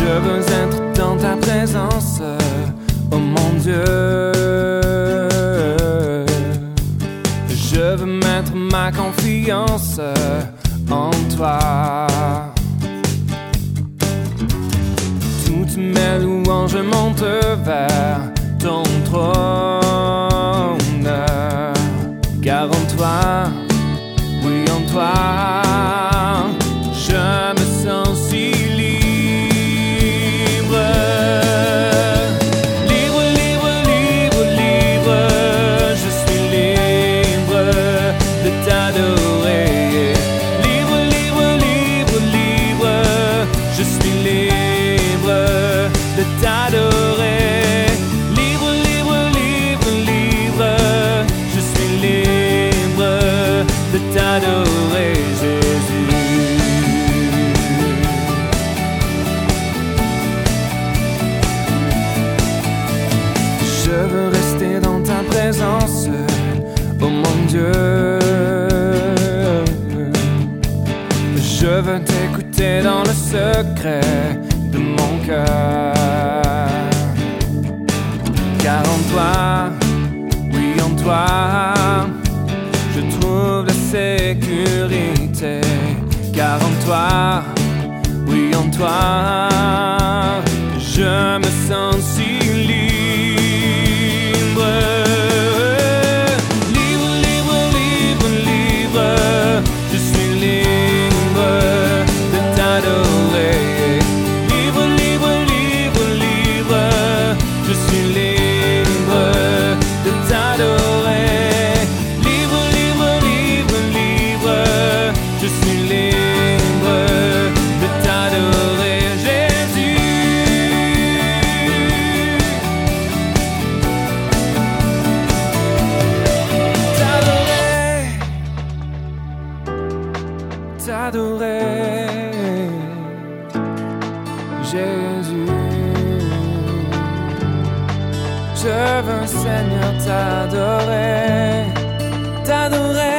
veux être dans ta présence, oh mon Dieu. Je veux mettre ma confiance en toi. Toutes mes louanges montent vers ton trône, car en toi, oui en toi, je me sens si libre. Libre, libre, libre, libre, je suis libre de t'adorer. Libre, libre, libre, libre, je suis libre de t'adorer. Libre, libre, libre, libre, je suis libre de t'adorer, Jésus. Je veux rester dans ta présence, oh mon Dieu. Je veux t'écouter dans le secret de mon cœur. Car en toi, oui en toi, je trouve la sécurité. Car en toi, oui en toi, je me sens si libre. Libre, libre, libre, libre, je suis libre de t'adorer. Libre, libre, libre, libre, je suis libre de t'adorer. Libre, libre, libre, libre, je suis libre de t'adorer, Jésus. T'adorer, t'adorer, Jésus. Je veux, Seigneur, t'adorer, t'adorer.